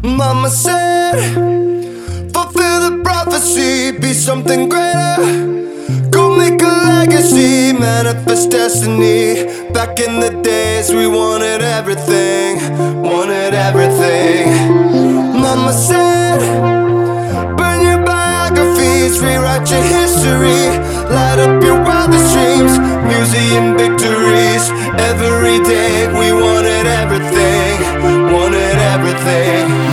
Mama said, fulfill the prophecy, be something greater. Go make a legacy, manifest destiny. Back in the days we wanted everything, wanted everything. Mama said, burn your biographies, rewrite your history. Light up your wildest dreams, museum victories. Every day we wanted everything, wanted everything.